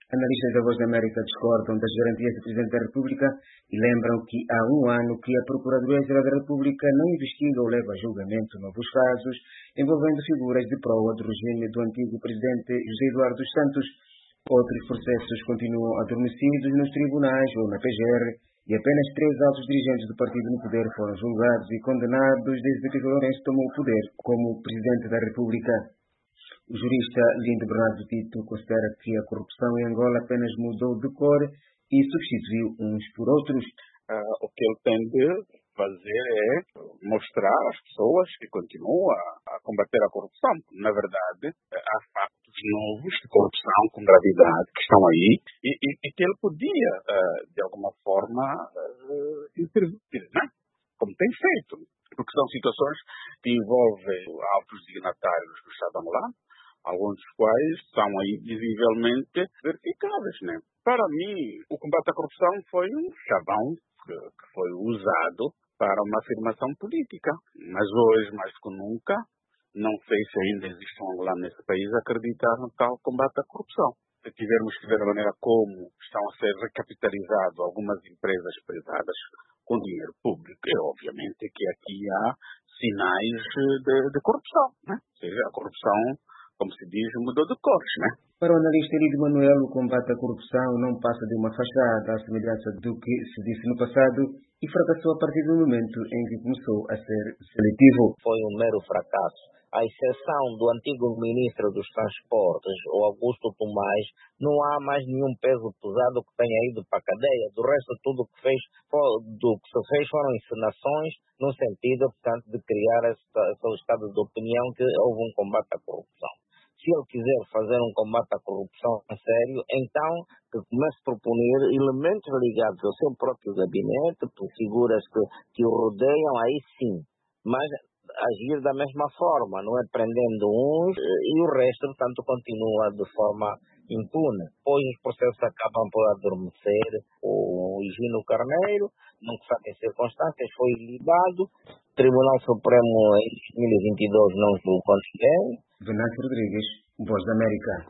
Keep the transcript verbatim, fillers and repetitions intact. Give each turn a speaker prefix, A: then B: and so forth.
A: Analistas da Voz da América discordam das garantias do Presidente da República e lembram que há um ano que a Procuradoria-Geral da República não investiga ou leva a julgamento novos casos envolvendo figuras de proa do regime do antigo Presidente José Eduardo dos Santos. Outros processos continuam adormecidos nos tribunais ou na P G R e apenas três altos dirigentes do partido no poder foram julgados e condenados desde que Lourenço tomou o poder como Presidente da República. O jurista Lindo Bernardo Tito considera que a corrupção em Angola apenas mudou de cor e substituiu uns por outros.
B: Uh, o que ele tem de fazer é mostrar às pessoas que continuam a, a combater a corrupção. Na verdade, há factos novos de corrupção com gravidade que estão aí e, e, e que ele podia, uh, de alguma forma, uh, intervir, né? Como tem feito. Porque são situações que envolvem altos dignatários do Estado angolano, alguns dos quais são aí visivelmente verificáveis, né? Para mim, o combate à corrupção foi um chavão que, que foi usado para uma afirmação política. Mas hoje, mais do que nunca, não sei se ainda existe um angolano nesse país a acreditar no tal combate à corrupção. Se tivermos que ver a maneira como estão a ser recapitalizadas algumas empresas privadas com dinheiro público, é obviamente que aqui há sinais de, de corrupção, né? Ou seja, a corrupção, como se diz, mudou de cores, né?
A: Para o analista Elidio Manuel, o combate à corrupção não passa de uma fachada à semelhança do que se disse no passado e fracassou a partir do momento em que começou a ser seletivo.
C: Foi um mero fracasso. À exceção do antigo ministro dos Transportes, o Augusto Tomás, não há mais nenhum peso pesado que tenha ido para a cadeia. Do resto, tudo que fez, do que se fez foram encenações no sentido, portanto, de criar esse, esse estado de opinião que houve um combate à corrupção. Se ele quiser fazer um combate à corrupção a sério, então que comece a proponer elementos ligados ao seu próprio gabinete, por figuras que, que o rodeiam, aí sim. Mas agir da mesma forma, não é? Prendendo uns e o resto, portanto, continua de forma impune. Depois os processos acabam por adormecer. O Higino Carneiro, não se sabe em circunstâncias, foi libado. O Tribunal Supremo em dois mil e vinte e dois não julgou ninguém.
A: Venâncio Rodrigues, Voz da América.